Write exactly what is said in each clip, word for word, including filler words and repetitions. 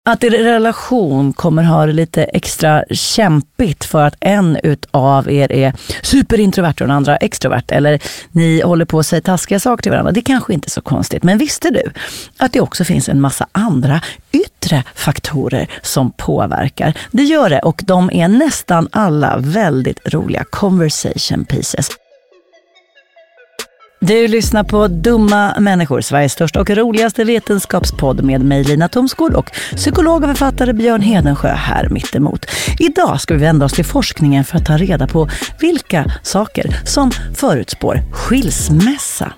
Att er relation kommer ha det lite extra kämpigt för att en utav er är superintrovert och den andra extrovert, eller ni håller på att säga taskiga saker till varandra, det kanske inte är så konstigt. Men visste du att det också finns en massa andra yttre faktorer som påverkar? Det gör det, och de är nästan alla väldigt roliga conversation pieces. Du lyssnar på Dumma människor, Sveriges största och roligaste vetenskapspodd med mig Lina Thomsgård och psykolog och författare Björn Hedensjö här mittemot. Idag ska vi vända oss till forskningen för att ta reda på vilka saker som förutspår skilsmässa.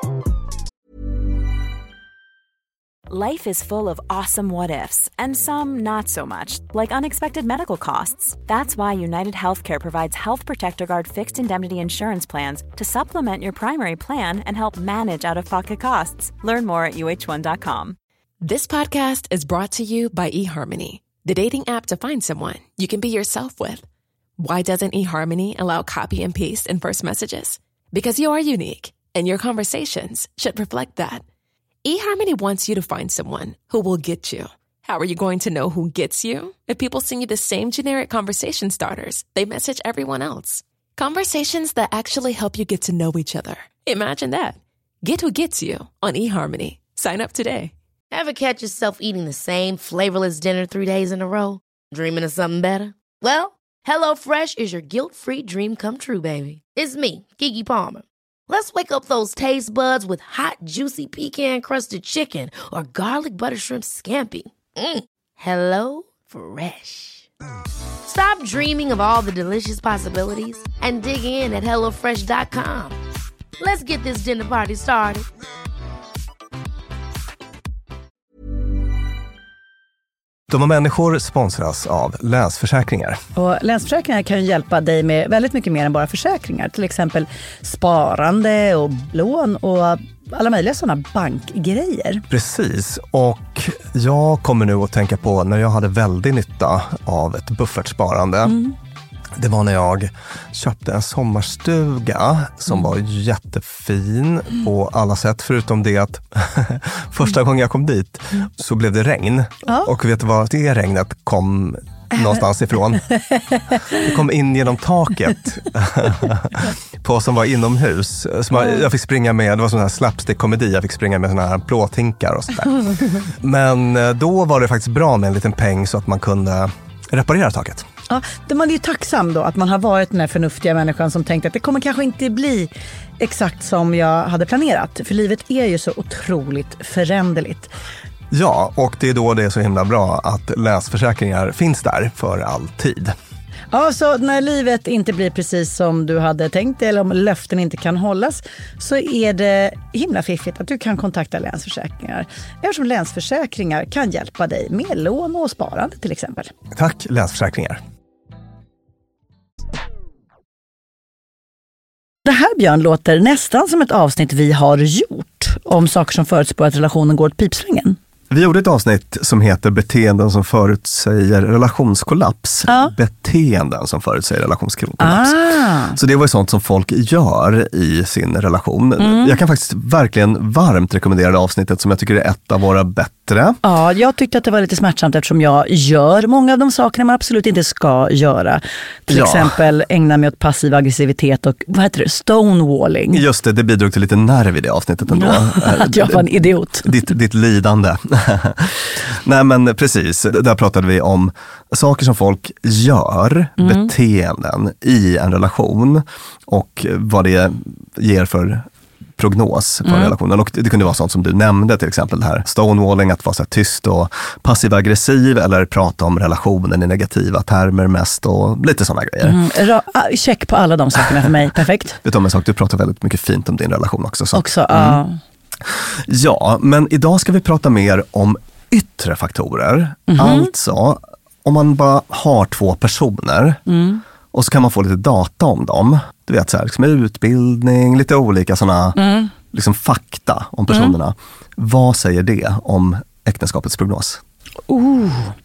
Life is full of awesome what-ifs, and some not so much, like unexpected medical costs. That's why United Healthcare provides Health Protector Guard fixed indemnity insurance plans to supplement your primary plan and help manage out-of-pocket costs. Learn more at U H one dot com. This podcast is brought to you by eHarmony, the dating app to find someone you can be yourself with. Why doesn't eHarmony allow copy and paste in first messages? Because you are unique, and your conversations should reflect that. eHarmony wants you to find someone who will get you. How are you going to know who gets you? If people send you the same generic conversation starters they message everyone else. Conversations that actually help you get to know each other. Imagine that. Get who gets you on eHarmony. Sign up today. Ever catch yourself eating the same flavorless dinner three days in a row? Dreaming of something better? Well, HelloFresh is your guilt-free dream come true, baby. It's me, Keke Palmer. Let's wake up those taste buds with hot, juicy pecan-crusted chicken or garlic butter shrimp scampi. Mm. Hello Fresh. Stop dreaming of all the delicious possibilities and dig in at hello fresh dot com. Let's get this dinner party started. Dumma människor sponsras av Länsförsäkringar. Och Länsförsäkringar kan ju hjälpa dig med väldigt mycket mer än bara försäkringar. Till exempel sparande och lån och alla möjliga sådana bankgrejer. Precis, och jag kommer nu att tänka på när jag hade väldigt nytta av ett buffertsparande. Mm. Det var när jag köpte en sommarstuga som mm. var jättefin på alla sätt. Förutom det att första gången jag kom dit så blev det regn. Ja. Och vet du vad det regnet kom någonstans ifrån? Det kom in genom taket på som var inomhus. Så man, jag fick springa med, det var sån här slapstick-komedi, jag fick springa med såna här plåthinkar och sådär. Men då var det faktiskt bra med en liten peng så att man kunde reparera taket. Ja, man är ju tacksam då att man har varit den här förnuftiga människan som tänkte att det kommer kanske inte bli exakt som jag hade planerat. För livet är ju så otroligt föränderligt. Ja, och det är då det är så himla bra att Länsförsäkringar finns där för alltid. Ja, så när livet inte blir precis som du hade tänkt eller om löften inte kan hållas så är det himla fiffigt att du kan kontakta Länsförsäkringar. Eftersom Länsförsäkringar kan hjälpa dig med lån och sparande till exempel. Tack Länsförsäkringar. Det här, Björn, låter nästan som ett avsnitt vi har gjort om saker som förutspår att relationen går åt pipsvängen. Vi gjorde ett avsnitt som heter Beteenden som förutsäger relationskollaps. Ja. Beteenden som förutsäger relationskollaps. Ah. Så det var ju sånt som folk gör i sin relation. Mm. Jag kan faktiskt verkligen varmt rekommendera det avsnittet som jag tycker är ett av våra bättre. Ja, jag tyckte att det var lite smärtsamt eftersom jag gör många av de sakerna man absolut inte ska göra. Till ja. exempel ägna mig åt passiv aggressivitet och vad heter det? Stonewalling. Just det, det bidrog till lite nerv i det avsnittet ändå. Ja, att jag var en idiot. Ditt, ditt lidande. Nej men precis, där pratade vi om saker som folk gör, mm. beteenden i en relation och vad det ger för prognos för mm. relationen. Och det kunde vara sånt som du nämnde, till exempel det här stonewalling, att vara så här tyst och passiv-aggressiv eller prata om relationen i negativa termer mest och lite sådana grejer. Mm. Ra- check på alla de sakerna för mig, perfekt. Vet du om en sak, du pratar väldigt mycket fint om din relation också. Så. Också, ja. Mm. Ja, men idag ska vi prata mer om yttre faktorer. Mm-hmm. Alltså, om man bara har två personer mm. och så kan man få lite data om dem. Du vet, så här, liksom utbildning, lite olika sådana mm. liksom fakta om personerna. Mm. Vad säger det om äktenskapets prognos? Oh.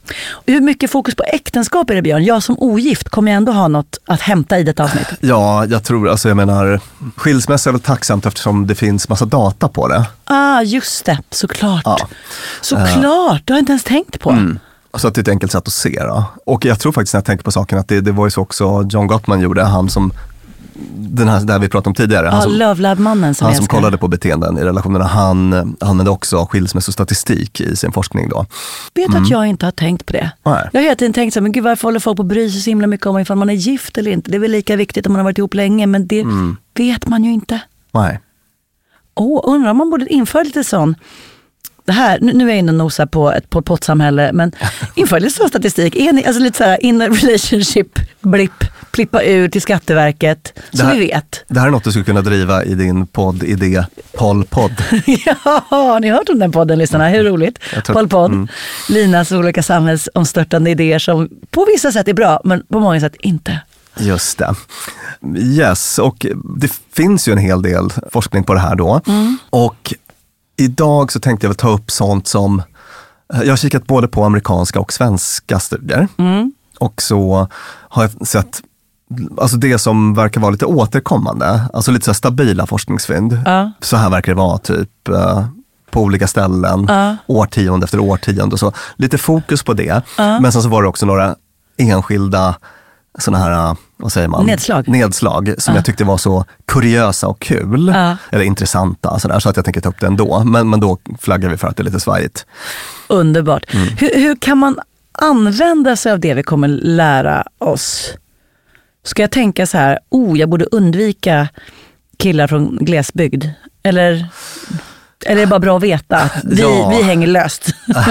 Hur mycket fokus på äktenskap är det, Björn? Jag som ogift kommer jag ändå ha något att hämta i detta avsnitt. Ja, jag tror, alltså jag menar, skilsmässa är väl tacksamt eftersom det finns massa data på det. Ah, just det. Såklart. Ja. Såklart, det har jag inte ens tänkt på. Mm. Så att det är ett enkelt sätt att se då. Och jag tror faktiskt när jag tänker på saken att det, det var ju så också John Gottman gjorde, han som den här där vi pratade om tidigare. Han ja, som, Love Lab-mannen som han jag som ska... kollade på beteenden i relationerna, han använde också skilsmässostatistik i sin forskning då. Vet mm. att jag inte har tänkt på det. Nej. Jag har hela tiden tänkt så här, men gud, varför håller folk på att bry sig så himla mycket om ifall man är gift eller inte? Det är väl lika viktigt om man har varit ihop länge, men det mm. vet man ju inte. Nej. Åh, undrar om man borde införa lite sån. Det här, nu, nu är jag inne och nosar på ett Pol Pot-samhälle, men inför lite sån statistik. En, alltså lite så här, in a relationship, blipp, plippa ur till Skatteverket, så här, vi vet. Det här är något du skulle kunna driva i din podd-idé, Pol-podd. Ja, ni har hört om den podden, lyssnarna. Hur roligt? Pol-podd. Mm. Linas olika samhällsomstörtande idéer som på vissa sätt är bra, men på många sätt inte. Just det. Yes, och det finns ju en hel del forskning på det här då. Mm. Och idag så tänkte jag väl ta upp sånt som, jag har kikat både på amerikanska och svenska studier. Mm. Och så har jag sett, alltså det som verkar vara lite återkommande, alltså lite så här stabila forskningsfynd. Uh. Så här verkar det vara typ uh, på olika ställen, uh. årtionde efter årtionde och så. Lite fokus på det. Uh. Men sen så var det också några enskilda sådana här, vad säger man? Nedslag. Nedslag som uh. jag tyckte var så kuriösa och kul. Uh. Eller intressanta, så, där, så att jag tänker ta upp det ändå. Men, men då flaggar vi för att det är lite svajigt. Underbart. Mm. Hur, hur kan man använda sig av det vi kommer lära oss? Ska jag tänka så här, oh, jag borde undvika killar från glesbygd? Eller... Eller är det bara bra att veta att vi, ja. vi hänger löst?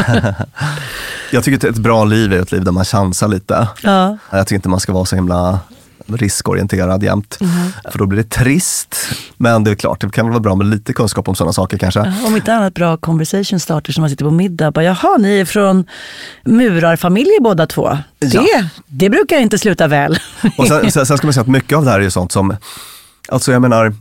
Jag tycker att ett bra liv är ett liv där man chansar lite. Ja. Jag tycker inte man ska vara så himla riskorienterad jämt. Mm. För då blir det trist. Men det är klart, det kan vara bra med lite kunskap om sådana saker kanske. Ja, om inte annat bra conversation starter som man sitter på middag. Bara, jaha, ni är från murarfamiljer båda två. Det, ja. det brukar inte sluta väl. Och sen, sen ska man säga att mycket av det här är ju sånt som, alltså jag menar...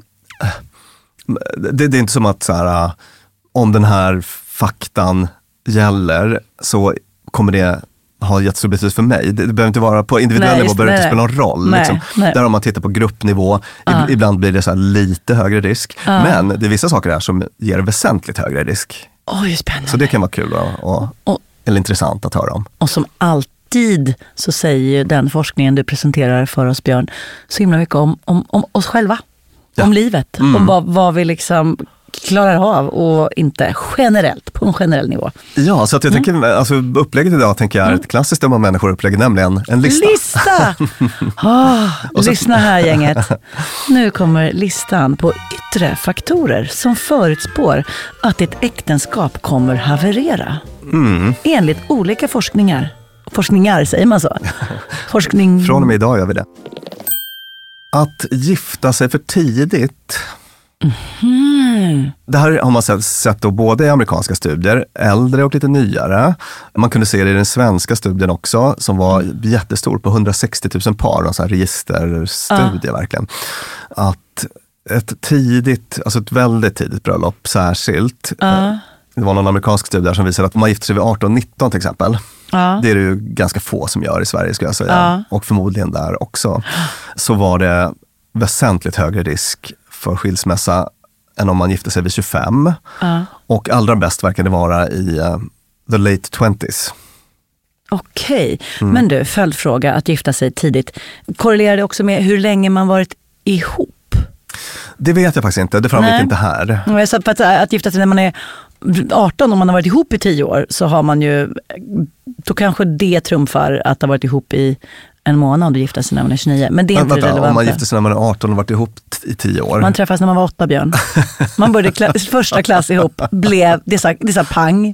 Det, det är inte som att så här, om den här faktan gäller så kommer det ha jättestor betydelse för mig. Det, det behöver inte vara på individuell nej, nivå, behöver inte spela någon roll. Nej, liksom. nej. Där om man tittar på gruppnivå, uh. ibland blir det så här lite högre risk. Uh. Men det är vissa saker där som ger väsentligt högre risk. Oj, spännande. Så det kan vara kul och, och, och, eller intressant att höra om. Och som alltid så säger ju den forskningen du presenterar för oss, Björn, så himla mycket om, om, om oss själva. Ja. Om livet, mm. om vad, vad vi liksom klarar av och inte generellt, på en generell nivå. Ja, så att jag mm. tänker, alltså upplägget idag tänker jag är ett klassiskt om människor upplägg, nämligen en lista. Lista! Oh, så... Lyssna här gänget. Nu kommer listan på yttre faktorer som förutspår att ditt äktenskap kommer haverera. Mm. Enligt olika forskningar. Forskningar, säger man så? Forskning... Från och med idag gör vi det. Att gifta sig för tidigt. Mm. Det här har man sett, sett då både i amerikanska studier, äldre och lite nyare. Man kunde se det i den svenska studien också, som var jättestor, på hundrasextio tusen par, en sån här registerstudie uh. verkligen. Att ett tidigt, alltså ett väldigt tidigt bröllop särskilt. Uh. Det var någon amerikansk studie som visade att om man gifter sig vid arton nitton till exempel. Ja. Det är det ju ganska få som gör i Sverige, ska jag säga. Ja. Och förmodligen där också. Så var det väsentligt högre risk för skilsmässa än om man gifte sig vid tjugofem. Ja. Och allra bäst verkar det vara i uh, the late twenties. Okej, mm. men du, följdfråga att gifta sig tidigt. Korrelerar det också med hur länge man varit ihop? Det vet jag faktiskt inte, det framgick Nej. inte här. Så för att, att gifta sig när man är arton, om man har varit ihop i tio år, så har man ju, då kanske det trumfar att ha varit ihop i en månad och gifta sig när man är tjugonio. Men det är inte relevant. Om man gifter sig när man är arton och varit ihop i tio år. Man träffas när man var åtta, Björn. Man började kla- första klass ihop, blev det sa, det sa pang.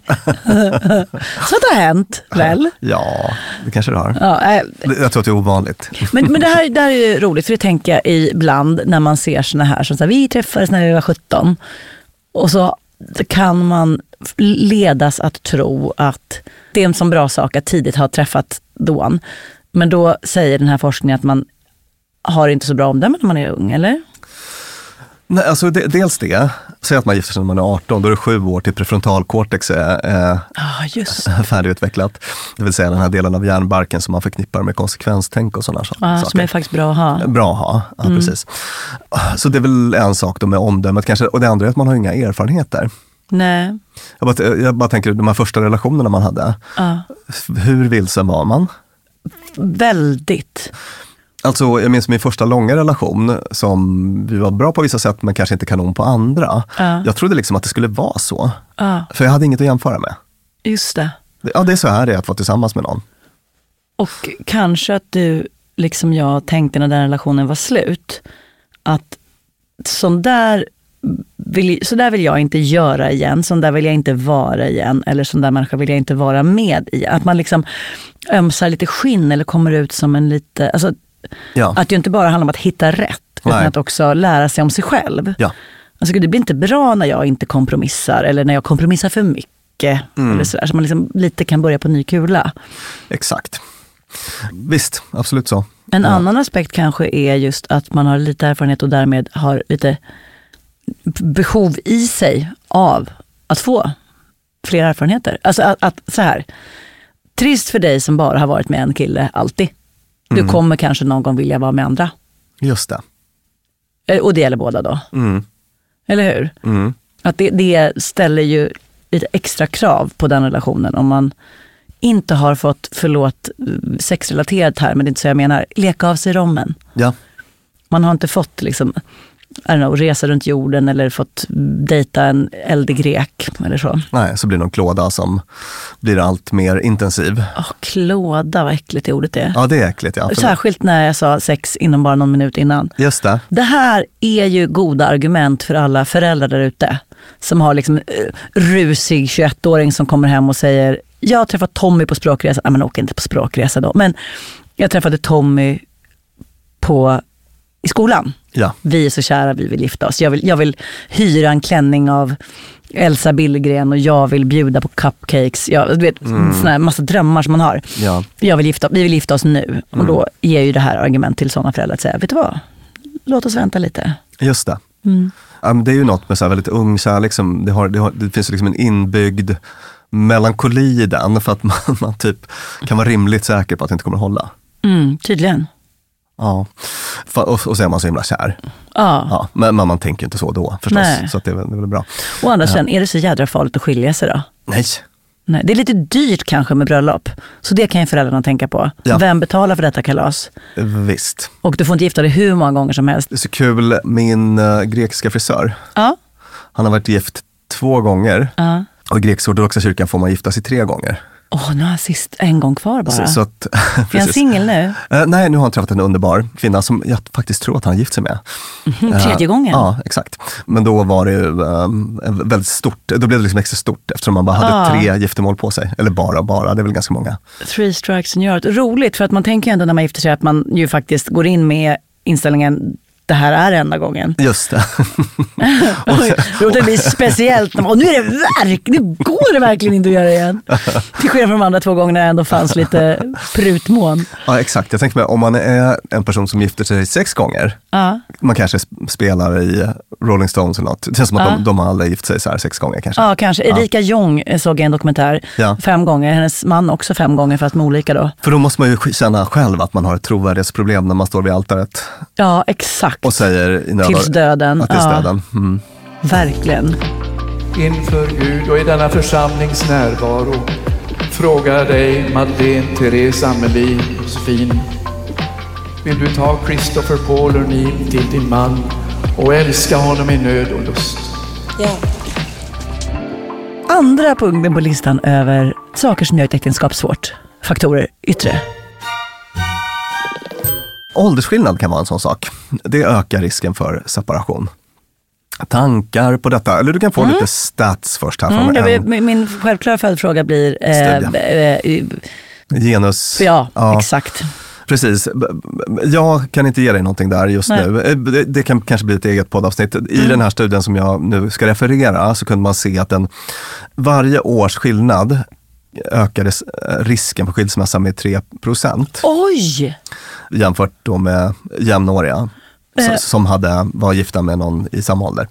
Så det har hänt, väl? Ja, det kanske det har. Ja, äh, jag tror att det är ovanligt. Men, men det, här, det här är ju roligt, för det tänker jag ibland när man ser såna här, som så här, vi träffades när vi var sjutton. Och så kan man ledas att tro att det är en sån bra sak att tidigt ha träffat då. Men då säger den här forskningen att man har inte så bra omdöme när man är ung, eller? Nej, alltså det, dels det. Säg att man gifter sig när man är arton, då är det sju år till prefrontalkortex är eh, ah, just. färdigutvecklat. Det vill säga den här delen av hjärnbarken som man förknippar med konsekvenstänk och sådana ah, saker. Som är faktiskt bra att ha. Bra att ha, ja, mm. precis. Så det är väl en sak då med omdömet kanske. Och det andra är att man har inga erfarenheter. Nej. Jag bara, jag bara tänker, de här första relationerna man hade. Ah. Hur vilsen var man? Väldigt. Alltså, jag minns min första långa relation som vi var bra på vissa sätt men kanske inte kanon på andra. Ja. Jag trodde liksom att det skulle vara så. Ja. För jag hade inget att jämföra med. Just det. Ja, det är så här det är att vara tillsammans med någon. Och kanske att du, liksom jag, tänkte när den relationen var slut, att sån där vill, så där vill jag inte göra igen, sån där vill jag inte vara igen, eller sån där människa vill jag inte vara med i. Att man liksom ömsar lite skinn eller kommer ut som en lite... Alltså, ja. Att det inte bara handlar om att hitta rätt, utan Nej. Att också lära sig om sig själv. Ja. Alltså, det blir inte bra när jag inte kompromissar, eller när jag kompromissar för mycket. Mm. Eller så där, så man liksom lite kan börja på ny kula. Exakt. Visst, absolut så. En ja. annan aspekt kanske är just att man har lite erfarenhet och därmed har lite behov i sig av att få fler erfarenheter. Alltså att, att så här, trist för dig som bara har varit med en kille alltid. Du mm. kommer kanske någon gång vilja vara med andra. Just det. Och det gäller båda då. Mm. Eller hur? Mm. Att det, det ställer ju lite extra krav på den relationen om man inte har fått, förlåt, sexrelaterat här, men det är inte så jag menar, leka av sig rommen. Ja. Man har inte fått liksom, I don't know, resa runt jorden eller fått dejta en eldig grek eller så. Nej, så blir det någon klåda som blir allt mer intensiv. Åh, klåda, vad äckligt det ordet är. Ja, det är äckligt, ja. Särskilt när jag sa sex inom bara någon minut innan. Just det. Det här är ju goda argument för alla föräldrar där ute som har liksom uh, rusig tjugoettåring som kommer hem och säger, jag har träffat Tommy på språkresa. Nej, men åker inte på språkresa då. Men jag träffade Tommy på i skolan. Ja. Vi är så kära, vi vill gifta oss. Jag vill, jag vill hyra en klänning av Elsa Billgren och jag vill bjuda på cupcakes. Jag, du vet, mm. såna här massa drömmar som man har. Ja. Jag vill gifta, vi vill gifta oss nu. Mm. Och då ger ju det här argument till sådana föräldrar att säga, vet du vad? Låt oss vänta lite. Just det. Mm. Um, det är ju något med så här väldigt ung kärlek som det, har, det, har, det finns liksom en inbyggd melankoli i den för att man, man typ kan vara rimligt säker på att det inte kommer att hålla. Mm, tydligen. Ja, och, och så är man så himla kär. Ja. Ja, men man, man tänker inte så då förstås. Nej. Så att det, är, det är väl bra. Å andra sidan, är det så jädra farligt att skilja sig då? Nej. Nej. Det är lite dyrt kanske med bröllop. Så det kan ju föräldrarna tänka på. Ja. Vem betalar för detta kalas? Visst. Och du får inte gifta dig hur många gånger som helst. Det är så kul, min uh, grekiska frisör. Ja. Han har varit gift två gånger. Ja. Och i grekisk-ortodoxa kyrkan får man gifta sig tre gånger. Åh, oh, nu har han sist en gång kvar bara. Så, så att, är han singel nu? Uh, nej, nu har han träffat en underbar kvinna som jag faktiskt tror att han har gift sig med. Mm-hmm, tredje uh, gången? Ja, exakt. Men då var det ju um, väldigt stort, då blev det liksom extra stort eftersom man bara hade uh. tre giftermål på sig. Eller bara, bara, det är väl ganska många. Three strikes and you're out. Roligt, för att man tänker ändå när man gifter sig att man ju faktiskt går in med inställningen, det här är enda gången. Just det. Och det blir speciellt. Och nu är det verk, nu går det verkligen inte att göra igen. Till skillnad från de andra två gångerna ändå fanns lite prutmån. Ja, exakt. Jag tänker mig, om man är en person som gifter sig sex gånger, ja. Man kanske spelar i Rolling Stones eller något. Det känns som att ja. de, de har alla gift sig så här sex gånger kanske. Ja, kanske. Erika ja. Jong såg en dokumentär ja. fem gånger. Hennes man också fem gånger, fast med olika då. För då måste man ju känna själv att man har ett trovärdighetsproblem när man står vid altaret. Ja, exakt. Och säger i nödar, tills döden. Ja, tills ja. döden. Mm. Verkligen. Inför Gud och i denna församlings närvaro frågar dig Madeleine, Therese, Amelie, Josefin. Vill du ta Christopher Paul O'Neill till din man och älska honom i nöd och lust? Ja. Andra punkten på listan över saker som gör ett äktenskap svårt. Faktorer yttre. Åldersskillnad kan vara en sån sak. Det ökar risken för separation. Tankar på detta? Eller du kan få mm. lite stats först här. Mm, en... Min, min självklara följdfråga blir... Eh, eh, Genus. Ja, ja, exakt. Precis. Jag kan inte ge dig någonting där just Nej. nu. Det, det kan kanske bli ett eget poddavsnitt. I mm. den här studien som jag nu ska referera så kunde man se att den, varje års skillnad ökade risken för skilsmässa med tre procent. Oj! Jämfört då med jämnåriga. eh, som hade, var gifta med någon i samma ålder.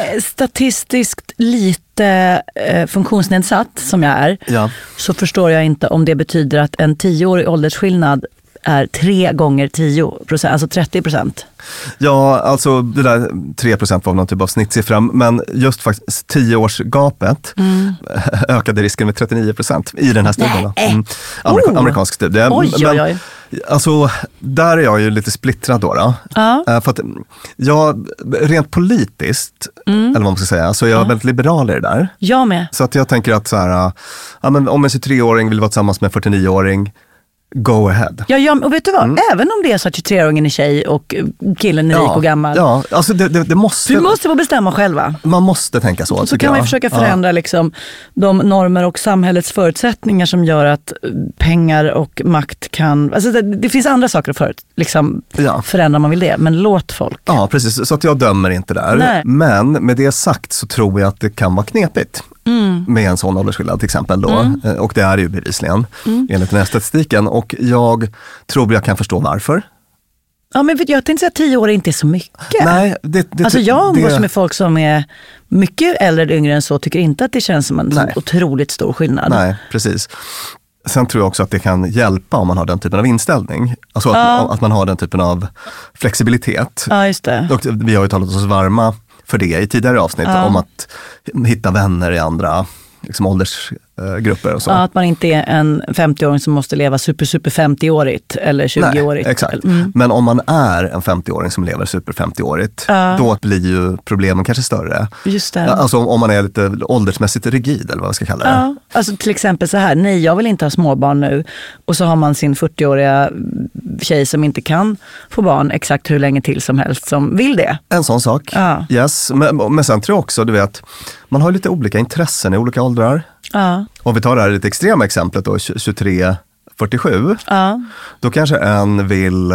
Statistiskt lite eh, funktionsnedsatt som jag är, ja. så förstår jag inte om det betyder att en tioårig åldersskillnad är tre gånger tio procent, alltså trettio procent. Ja, alltså det där tre procent var någon typ av snittsiffra, men just faktiskt tioårsgapet mm. ökade risken med trettionio procent i den här studien. Mm. Amerika- oh. Amerikansk studie. Oj, oj, oj. Men, alltså, där är jag ju lite splittrad då. då. Uh. För att jag, rent politiskt, mm. eller vad man ska säga, så är jag uh. väldigt liberal i det där. Jag med. Så att jag tänker att så här, ja, men om en tjugotre-åring vill vara tillsammans med en fyrtionio-åring, go ahead. Ja, ja, och vet du vad? Mm. Även om det är så att tjugotre-åringen är tjej och killen är ja, rik och gammal. Ja, alltså det, det, det måste... Du måste få bestämma själva. Man måste tänka så. Så kan man ju försöka förändra ja. liksom, de normer och samhällets förutsättningar som gör att pengar och makt kan... Alltså det, det finns andra saker för att liksom, ja. förändra om man vill det. Men låt folk. Ja, precis. Så att jag dömer inte där. Nej. Men med det sagt så tror jag att det kan vara knepigt. Mm. Med en sån åldersskillnad till exempel då. Mm. Och det är ju bevisligen mm. enligt den här statistiken. Och jag tror jag kan förstå varför. Ja, men jag tänkte säga att tio år är inte så mycket. Nej, det, det, alltså jag umgås det... med folk som är mycket äldre eller yngre än så, tycker inte att det känns som en sån otroligt stor skillnad. Nej, precis. Sen tror jag också att det kan hjälpa om man har den typen av inställning. Alltså att, ja. att man har den typen av flexibilitet. Ja, just det. Och vi har ju talat oss varma för det i tidigare avsnitt ja. om att hitta vänner i andra liksom, åldersgrupper och så. Ja, att man inte är en femtio-åring som måste leva super, super femtio-årigt eller tjugo-årigt. Nej, exakt. Mm. Men om man är en femtio-åring som lever super femtio-årigt, ja. då blir ju problemen kanske större. Just det. Alltså om man är lite åldersmässigt rigid eller vad man ska kalla det. Ja, alltså till exempel så här, nej jag vill inte ha småbarn nu. Och så har man sin fyrtio-åriga tjej som inte kan få barn exakt hur länge till som helst som vill det. En sån sak, ja. yes. Men, men sen tror jag också, du vet, man har lite olika intressen i olika åldrar. Ja. Om vi tar det här lite extrema exemplet då, tjugotre fyrtiosju. Ja. Då kanske en vill,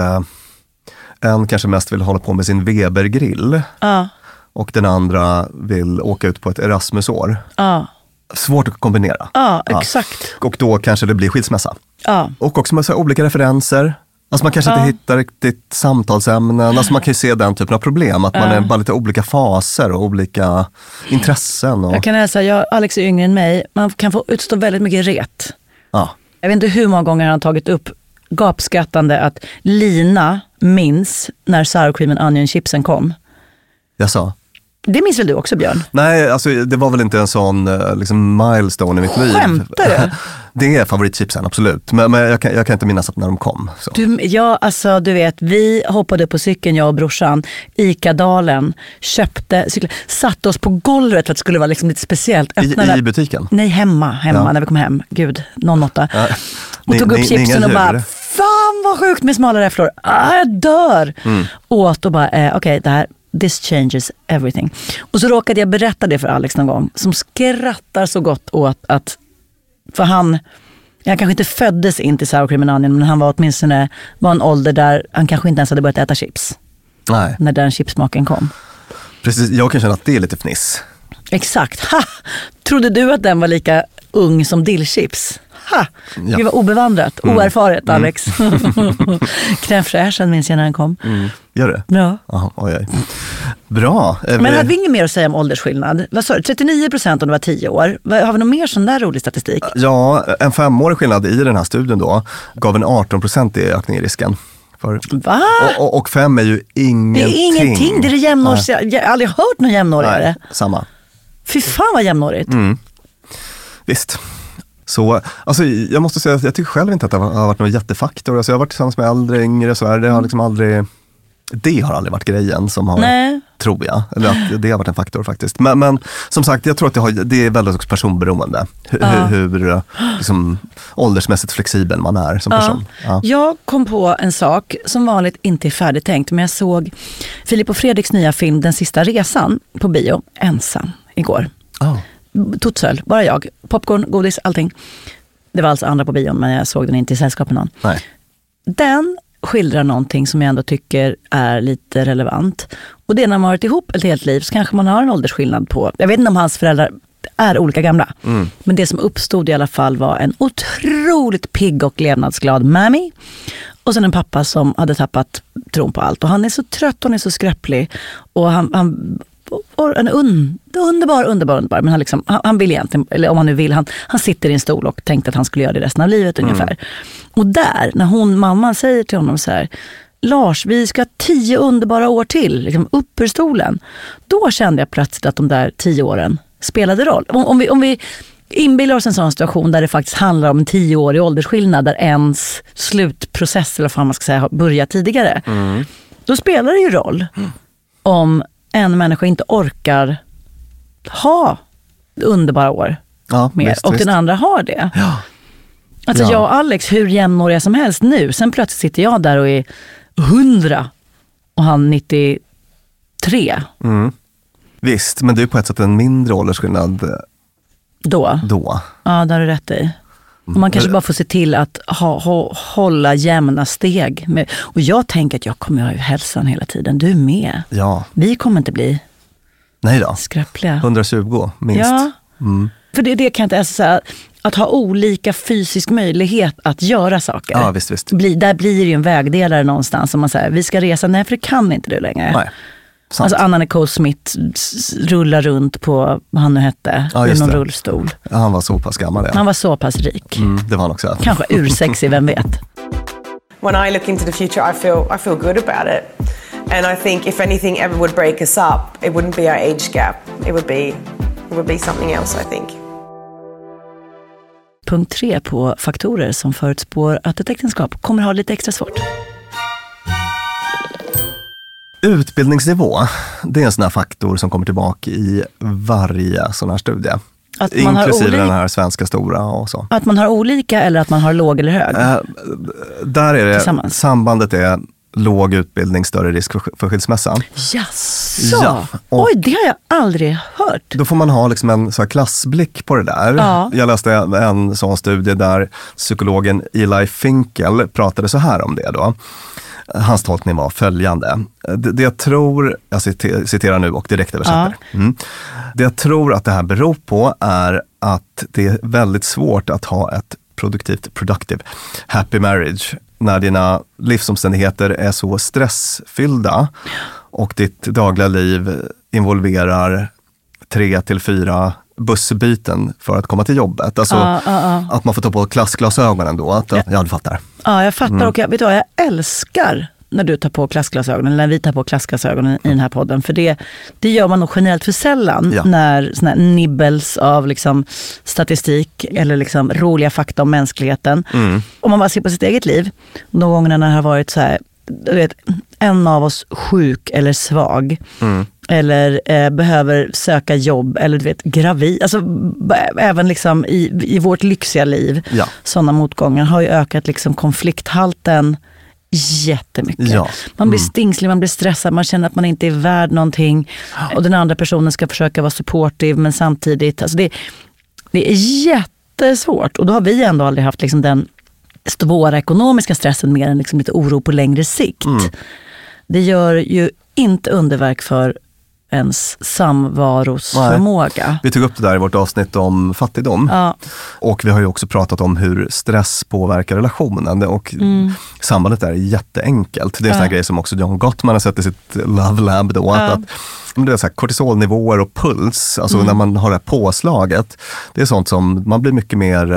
en kanske mest vill hålla på med sin Weber-grill. Ja. Och den andra vill åka ut på ett Erasmusår. Ja. Svårt att kombinera. Ja, exakt. Ja. Och då kanske det blir skilsmässa. Ja. Och också med så olika referenser. Alltså man kanske ja. inte hittar riktigt samtalsämnen. Alltså man kan ju se den typen av problem. Att man ja. är bara lite olika faser och olika intressen. Och... Jag kan hälsa, jag, Alex är yngre än mig. Man kan få utstå väldigt mycket ret. Ja. Jag vet inte hur många gånger han har tagit upp gapskattande att Lina minns när sour cream and onion chipsen kom. Jag sa. Det minns väl du också, Björn? Nej, alltså det var väl inte en sån liksom, milestone i mitt liv. Skämtar du? Det är favoritchipsen, absolut. Men, men jag, kan, jag kan inte minnas att när de kom. Så. Du, ja, alltså du vet, vi hoppade på cykeln, jag och brorsan, Ica-dalen, köpte cyklar, satte oss på golvet för att det skulle vara liksom lite speciellt. I, I butiken? Nej, hemma, hemma ja. när vi kom hem. Gud, någon måtta. Ja. Och ni, tog upp ni, chipsen och bara, fan vad sjukt med smala räfflor. Ah, jag dör. Mm. Åt och bara, eh, okej, okay, det här this changes everything. Och så råkade jag berätta det för Alex någon gång, som skrattar så gott åt att, för han, han kanske inte föddes in till sour cream and onion, men han var åtminstone var en ålder där han kanske inte ens hade börjat äta chips. Nej. När den chipsmaken kom. Precis, jag kan känna att det är lite fniss. Exakt. Ha! Trodde du att den var lika ung som dillchips? Ha! Ja. Det var obevandrat, mm. oerfaret, Alex. Mm. Crème fraîche minns jag när den kom. Mm. Gör det? Ja. Aha, oj, oj. Bra. Men hade vi inget mer att säga om åldersskillnad? Vad sa du? trettionio procent om det var tio år. Har vi någon mer sån där rolig statistik? Ja, en femårig skillnad i den här studien då gav en arton procent i ökning i risken. För, Va? Och, och fem är ju ingenting. Det är ingenting, det är det jämnårs... Jag har aldrig hört någon jämnårigare. Nej, samma. Fy fan vad jämnårigt. Mm. Visst. Så, alltså, jag måste säga att jag tycker själv inte att det har varit någon jättefaktor. Alltså, jag har varit tillsammans med äldre, yngre så här. Det har liksom aldrig... Det har aldrig varit grejen som har, Nej. tror jag. Eller att det har varit en faktor faktiskt. Men, men som sagt, jag tror att det, har, det är väldigt också personberoende. Hur, ja. hur liksom, åldersmässigt flexibel man är som person. Ja. Ja. Jag kom på en sak som vanligt inte är färdigtänkt. Men jag såg Filip och Fredriks nya film Den sista resan på bio, ensam, igår. Oh. Totsöl, bara jag. Popcorn, godis, allting. Det var alltså andra på bion, men jag såg den inte i sällskap med någon. Nej. Den skildrar någonting som jag ändå tycker är lite relevant. Och det är när man har varit ihop ett helt liv så kanske man har en åldersskillnad på... Jag vet inte om hans föräldrar är olika gamla. Mm. Men det som uppstod i alla fall var en otroligt pigg och levnadsglad mammy. Och sen en pappa som hade tappat tron på allt. Och han är så trött och han är så skräpplig. Och han, han och en un, underbar, underbar, underbar. Men han, liksom, han, han vill egentligen, eller om han nu vill, han, han sitter i en stol och tänkte att han skulle göra det resten av livet ungefär. Mm. Och där, när hon, mamman säger till honom så här: Lars, vi ska ha tio underbara år till, liksom upp ur stolen. Då kände jag plötsligt att de där tio åren spelade roll. Om, om vi... Om vi inbillar oss en sån situation där det faktiskt handlar om en tioårig åldersskillnad där ens slutprocess, eller vad man ska säga, börjar tidigare. Mm. Då spelar det ju roll mm. om en människa inte orkar ha underbara år ja, mer visst, och visst. den andra har det. Ja. Alltså ja. jag och Alex, hur jämnåriga som helst nu. Sen plötsligt sitter jag där och är hundra och han nittiotre. Mm. Visst, men det är på ett sätt en mindre åldersskillnad. Då? Då. Ja, där är du rätt i. Och man kanske bara får se till att ha, ha, hålla jämna steg. Med, och jag tänker att jag kommer ha hälsan hela tiden. Du är med. Ja. Vi kommer inte bli Nej då. skräppliga. hundratjugo minst. Ja. Mm. För det, det kan jag inte ens säga. Att ha olika fysisk möjlighet att göra saker. Ja, visst, visst. Bli, där blir det ju en vägdelare någonstans. Om man säger, vi ska resa. Nej, för det kan inte du längre. Nej. Sant. Alltså Anna Nicole Smith rullar runt på, vad han nu hette, ja, i någon det. rullstol. Ja, han var så pass gammal. Ja. Han var så pass rik. Mm, det var han också. Kanske ursexig, vem vet. When I look into the future, I feel I feel good about it. And I think if anything ever would break us up, it wouldn't be our age gap. It would be, it would be something else, I think. Punkt tre på faktorer som förutspår att ett äktenskap kommer ha lite extra svårt. Utbildningsnivå, det är en sån här faktor som kommer tillbaka i varje sån här studie. Att man inklusive har olika, den här svenska stora och så. Att man har olika eller att man har låg eller hög? Eh, där är det, sambandet är låg utbildning, större risk för, för skilsmässa. Jaså? Ja, oj, det har jag aldrig hört. Då får man ha liksom en så här klassblick på det där. Ja. Jag läste en sån studie där psykologen Eli Finkel pratade så här om det då. Hans tolkning var följande. Det, det jag tror, jag citerar nu och direkt översätter. Ja. Mm. Det jag tror att det här beror på är att det är väldigt svårt att ha ett produktivt, productive, happy marriage när dina livsomständigheter är så stressfyllda och ditt dagliga liv involverar tre till fyra bussbyten för att komma till jobbet. Alltså ja, ja, ja. att man får ta på klassglasögonen då. Att, ja. ja, du fattar. Ja, jag fattar. Mm. Och jag, vet du vad, jag älskar när du tar på klassglasögonen, eller när vi tar på klassglasögonen i den här podden. För det, det gör man nog generellt för sällan ja. när såna här nibbles av liksom statistik eller liksom roliga fakta om mänskligheten. Mm. Om man bara ser på sitt eget liv, de gångerna när det har varit så här, du vet, en av oss sjuk eller svag. Mm. Eller eh, behöver söka jobb eller du vet, gravid. Alltså b- även liksom i, i vårt lyxiga liv. Ja. Sådana motgångar har ju ökat liksom konflikthalten jättemycket. Ja. Man blir mm. stingslig, man blir stressad, man känner att man inte är värd någonting. Och den andra personen ska försöka vara supportive men samtidigt, alltså det, det är jättesvårt. Och då har vi ändå aldrig haft liksom den svåra ekonomiska stressen mer än liksom lite oro på längre sikt. Mm. Det gör ju inte underverk för ens samvarosförmåga. Vi tog upp det där i vårt avsnitt om fattigdom. Ja. Och vi har ju också pratat om hur stress påverkar relationen. Och mm. sambandet där är jätteenkelt. Det är en ja. sån här grej som också John Gottman har sett i sitt Love Lab då. Ja. Att, det är så här, kortisolnivåer och puls, alltså mm. när man har det här påslaget, det är sånt som man blir mycket mer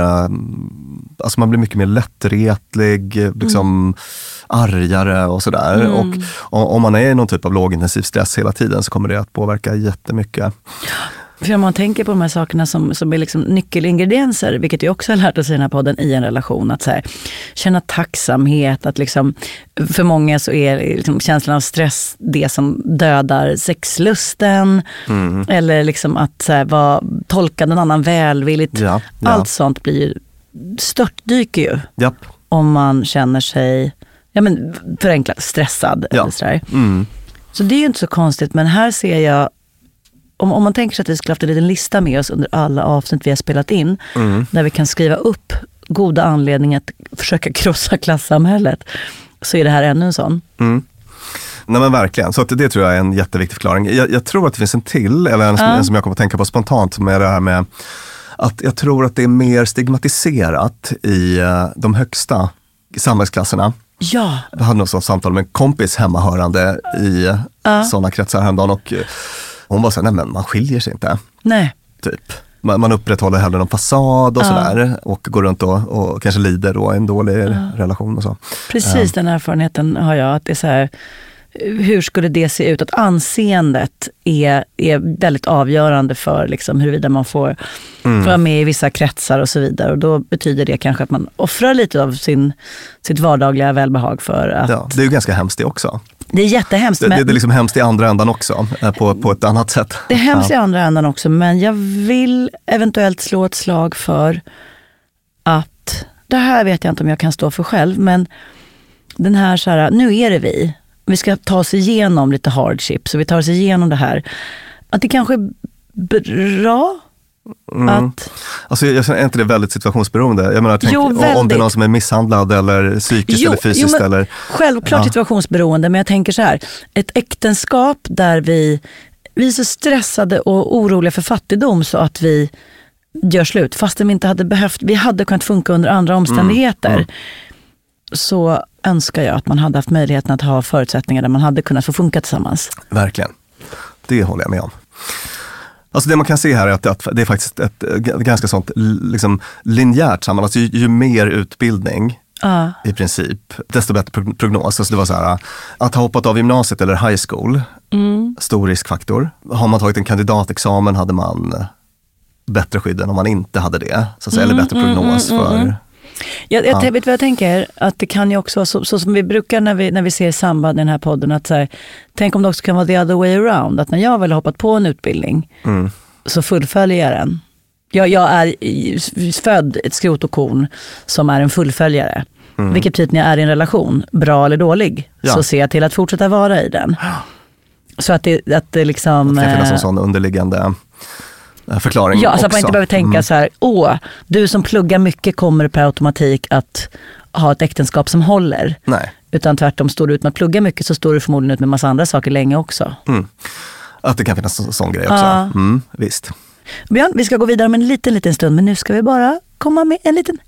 alltså man blir mycket mer lättretlig, liksom mm. argare och sådär. Mm. Och, och om man är i någon typ av lågintensiv stress hela tiden så kommer det att påverka jättemycket. För om man tänker på de här sakerna som, som är liksom nyckelingredienser, vilket jag också har lärt oss i den här podden i en relation, att så här, känna tacksamhet, att liksom, för många så är liksom känslan av stress det som dödar sexlusten, mm. eller liksom att så här, var, tolka den annan välvilligt. Ja, ja. Allt sånt blir ju, störtdyker ju Japp. om man känner sig, ja men förenklat, stressad. Ja. Eller så där. Mm. Så det är ju inte så konstigt, men här ser jag, Om, om man tänker sig att vi skulle haft en liten lista med oss under alla avsnitt vi har spelat in, mm. där vi kan skriva upp goda anledningar att försöka krossa klassamhället, så är det här ännu en sån. Mm. Nej men verkligen, så att det tror jag är en jätteviktig förklaring. Jag, jag tror att det finns en till, eller en, ja. en som jag kommer att tänka på spontant, som är det här med att jag tror att det är mer stigmatiserat i uh, de högsta samhällsklasserna. Ja. Jag hade något sånt samtal med en kompis hemmahörande i uh. sådana kretsar häromdagen och hon var så här, nej men man skiljer sig inte. Nej. Typ. Man, man upprätthåller hellre någon fasad och uh. sådär och går runt och, och kanske lider då en dålig uh. relation och så. Precis, uh. den erfarenheten har jag, att det är så här, hur skulle det se ut? Att anseendet är, är väldigt avgörande för liksom huruvida man får mm. vara med i vissa kretsar och så vidare. Och då betyder det kanske att man offrar lite av sin, sitt vardagliga välbehag för att... Ja, det är ju ganska hemskt det också. Det är jättehemskt. Det, men... det är liksom hemskt i andra ändan också, på, på ett annat sätt. Det är hemskt ja. i andra ändan också, men jag vill eventuellt slå ett slag för att, det här vet jag inte om jag kan stå för själv, men den här så här, nu är det vi. Vi ska ta oss igenom lite hardship, så vi tar oss igenom det här. Att det kanske är bra mm. att... Alltså jag känner inte det väldigt situationsberoende. Jag menar, tänk, jo, om det är någon som är misshandlad eller psykiskt jo, eller fysiskt. Jo, eller, självklart ja. situationsberoende, men jag tänker så här. Ett äktenskap där vi, vi är så stressade och oroliga för fattigdom så att vi gör slut. Fast vi inte hade behövt, vi hade kunnat funka under andra omständigheter. Mm. Mm. Så önskar jag att man hade haft möjligheten att ha förutsättningar där man hade kunnat få funka tillsammans. Verkligen. Det håller jag med om. Alltså det man kan se här är att, att det är faktiskt ett, ett ganska sånt liksom, linjärt sammanhang. Alltså ju, ju mer utbildning uh. i princip, desto bättre prognos. Alltså det var så här, att ha hoppat av gymnasiet eller high school, mm. stor riskfaktor. Har man tagit en kandidatexamen hade man bättre skydd än om man inte hade det. Så att säga, mm, eller bättre prognos mm, mm, för... Mm. Jag, jag ja. vet vad jag tänker, att det kan ju också vara så, så som vi brukar när vi, när vi ser samband i den här podden, att så här, tänk om det också kan vara the other way around, att när jag väl har hoppat på en utbildning mm. så fullföljer jag den. Jag, jag är född ett skrot och korn som är en fullföljare. Mm. Vilket betyder när jag är i en relation, bra eller dålig, ja. så ser jag till att fortsätta vara i den. Så att det, att det liksom... Det kan finnas en sån underliggande... förklaring ja, så att man också. inte behöver tänka mm. så här, åh, du som pluggar mycket kommer per automatik att ha ett äktenskap som håller. Nej. Utan tvärtom, står du ut med att plugga mycket så står du förmodligen ut med massa andra saker länge också. Mm. Att det kan finnas en sån grej också. Ja. Mm, visst. Björn, vi ska gå vidare med en liten, liten stund, men nu ska vi bara komma med en liten...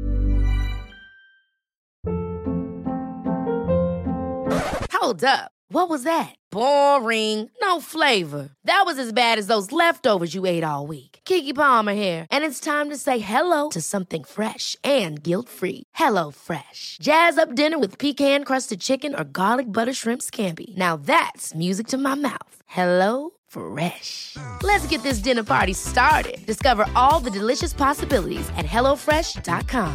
Hold up. What was that? Boring. No flavor. That was as bad as those leftovers you ate all week. Keke Palmer here, and it's time to say hello to something fresh and guilt-free. Hello Fresh. Jazz up dinner with pecan-crusted chicken or garlic butter shrimp scampi. Now that's music to my mouth. Hello Fresh. Let's get this dinner party started. Discover all the delicious possibilities at hello fresh dot com.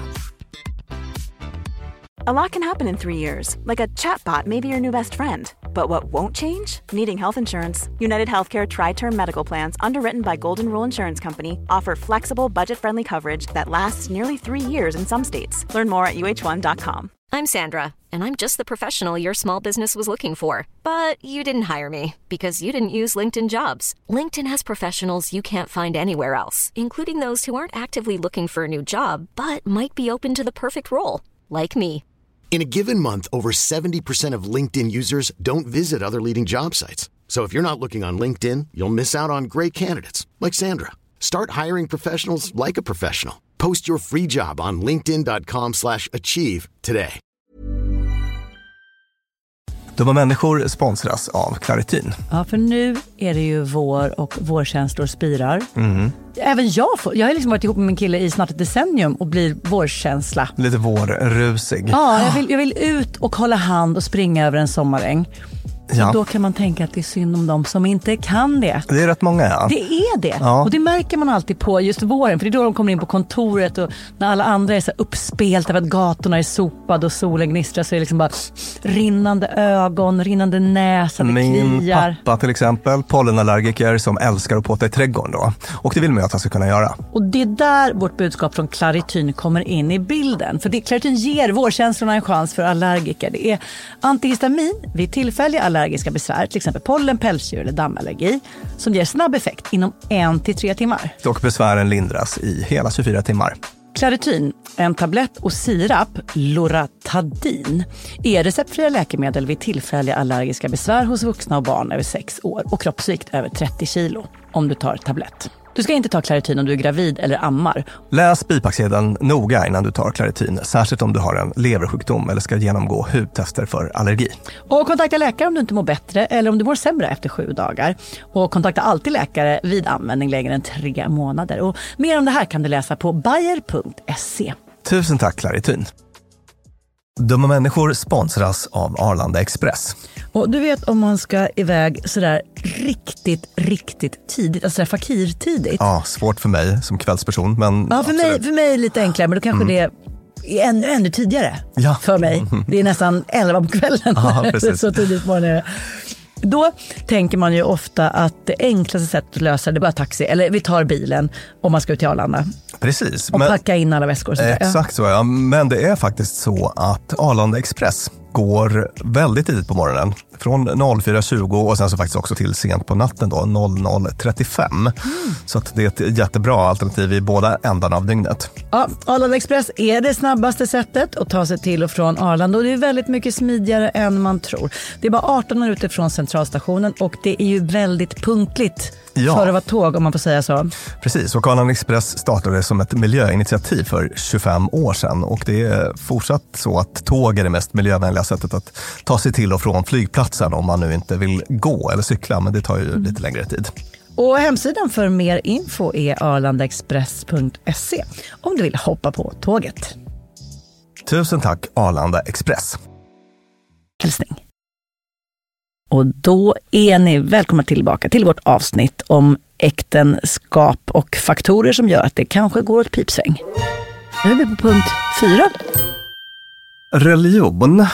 A lot can happen in three years, like a chatbot may be your new best friend. But what won't change? Needing health insurance. United Healthcare Tri-Term Medical Plans, underwritten by Golden Rule Insurance Company, offer flexible, budget-friendly coverage that lasts nearly three years in some states. Learn more at U H one dot com. I'm Sandra, and I'm just the professional your small business was looking for. But you didn't hire me, because you didn't use LinkedIn Jobs. LinkedIn has professionals you can't find anywhere else, including those who aren't actively looking for a new job, but might be open to the perfect role, like me. In a given month, over seventy percent of LinkedIn users don't visit other leading job sites. So if you're not looking on LinkedIn, you'll miss out on great candidates like Sandra. Start hiring professionals like a professional. Post your free job on linkedin dot com slash achieve today. Dumma människor sponsras av Claritin. Ja, för nu är det ju vår och vårkänslor spirar. Mm. Även jag får, jag har liksom varit ihop med min kille i snart ett decennium och blir vårkänsla. Lite vårrusig. Ja, jag vill, jag vill ut och hålla hand och springa över en sommaräng. Ja. Då kan man tänka att det är synd om dem som inte kan det. Det är rätt många, ja. Det är det. Ja. Och det märker man alltid på just våren. För det är då de kommer in på kontoret och när alla andra är så uppspelt av att gatorna är sopade och solen gnistrar, så är det liksom bara rinnande ögon, rinnande näsa, det Min kliar. pappa till exempel, pollenallergiker som älskar att påta i trädgården då. Och det vill man ju att han ska kunna göra. Och det är där vårt budskap från Claritin kommer in i bilden. För det, Claritin ger vårkänslorna en chans för allergiker. Det är antihistamin vid tillfälliga allergiska besvär, till exempel pollen, pälsdjur eller dammallergi, som ger snabb effekt inom en till tre timmar. Och besvären lindras i hela tjugofyra timmar. Claritin, en tablett och sirap, Loratadin, är receptfria läkemedel vid tillfälliga allergiska besvär hos vuxna och barn över sex år och kroppsvikt över trettio kilo om du tar tablett. Du ska inte ta klaritin om du är gravid eller ammar. Läs bipacksedeln noga innan du tar klaritin, särskilt om du har en leversjukdom eller ska genomgå hudtester för allergi. Och kontakta läkare om du inte mår bättre eller om du mår sämre efter sju dagar. Och kontakta alltid läkare vid användning längre än tre månader. Och mer om det här kan du läsa på bayer punkt se. Tusen tack klaritin. Dumma människor sponsras av Arlanda Express. Och du vet om man ska iväg sådär riktigt, riktigt tidigt, alltså sådär fakirtidigt. Ja, svårt för mig som kvällsperson. Men ja, för mig, för mig är det lite enklare, men då kanske mm. det är ännu, ännu tidigare ja. för mig. Det är nästan elva på kvällen. Ja, precis. Så tidigt på morgonen. Då tänker man ju ofta att det enklaste sättet att lösa det är bara taxi, eller vi tar bilen om man ska ut till Arlanda. Precis. Och men, packa in alla väskor. Exakt så, ja. Men det är faktiskt så att Arlanda Express går väldigt tidigt på morgonen. Från noll fyra tjugo och sen så faktiskt också till sent på natten då, noll noll trettiofem. Mm. Så att det är ett jättebra alternativ i båda ändarna av dygnet. Ja, Arlanda Express är det snabbaste sättet att ta sig till och från Arlanda och det är väldigt mycket smidigare än man tror. Det är bara arton minuter från centralstationen och det är ju väldigt punktligt. Ja. För att vara tåg om man får säga så. Precis, och Arlanda Express startade som ett miljöinitiativ för tjugofem år sedan och det är fortsatt så att tåg är det mest miljövänliga sättet att ta sig till och från flygplatsen om man nu inte vill gå eller cykla, men det tar ju mm. lite längre tid. Och hemsidan för mer info är arlandaexpress punkt se om du vill hoppa på tåget. Tusen tack Arlanda Express. Hälsning. Och då är ni välkomna tillbaka till vårt avsnitt om äktenskap och faktorer som gör att det kanske går åt pipsväng. Nu är vi på punkt fyra. Religion.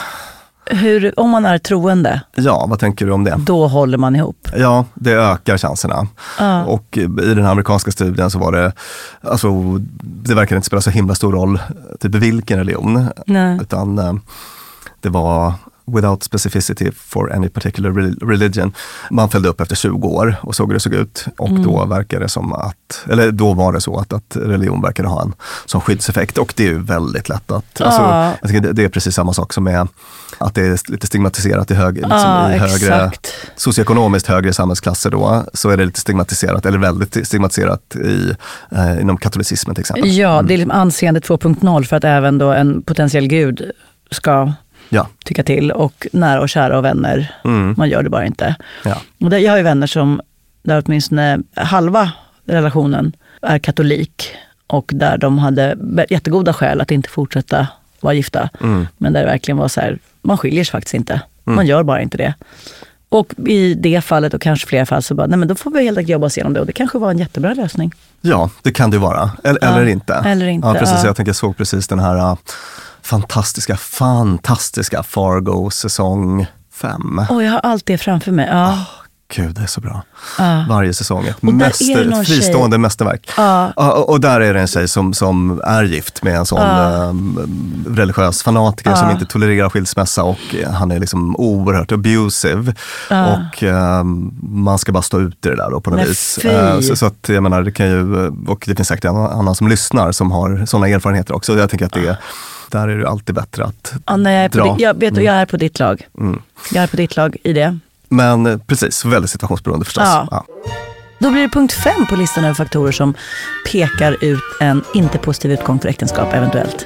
Hur, om man är troende. Ja, vad tänker du om det? Då håller man ihop. Ja, det ökar chanserna. Ah. Och i den amerikanska studien så var det, alltså det verkar inte spela så himla stor roll typ vilken religion. Nej. Utan det var without specificity for any particular religion. Man följde upp efter tjugo år och såg hur det såg ut. Och mm. då verkar det som att, eller då var det så att, att religion verkar ha en sån skyddseffekt. Och det är ju väldigt lätt att, ah. alltså, jag tycker det, det är precis samma sak som är att det är lite stigmatiserat i, hög, liksom ah, i högre, exakt. socioekonomiskt högre samhällsklasser då, så är det lite stigmatiserat, eller väldigt stigmatiserat i, eh, inom katolicismen till exempel. Ja, det är liksom anseende två punkt noll för att även då en potentiell gud ska ja. tycka till och nära och kära och vänner, mm. man gör det bara inte. Ja. Och det, jag har ju vänner som, där åtminstone halva relationen är katolik och där de hade jättegoda skäl att inte fortsätta vara gifta. Mm. Men där det verkligen var så här, man skiljer sig faktiskt inte. Mm. Man gör bara inte det. Och i det fallet och kanske fler fall så bara, nej men då får vi helt enkelt jobba oss igenom det och det kanske var en jättebra lösning. Ja, det kan det vara. Eller, ja, eller inte. Eller inte. Ja, precis. Ja. Jag tänker jag såg precis den här uh, fantastiska, fantastiska Fargo säsong fem. Åh, jag har allt det framför mig. Ja. Oh, gud, det är så bra. Ja. Varje säsong. Ett mäster, ett fristående tjej. mästerverk. Ja. Och, och där är det en tjej som, som är gift med en sån ja. um, religiös fanatiker ja. som inte tolererar skilsmässa och han är liksom oerhört abusive. Ja. Och um, man ska bara stå ut i det där då på något Men vis. Uh, så, så att jag menar, det kan ju, och det finns säkert en annan som lyssnar som har sådana erfarenheter också. Jag tänker att det är där är det alltid bättre att ja, nej, jag, är dra. På, jag, vet, mm. jag är på ditt lag. Mm. Jag är på ditt lag i det. Men precis, väldigt situationsberoende förstås. Ja. Ja. Då blir det punkt fem på listan över faktorer som pekar ut en inte positiv utgång för äktenskap eventuellt.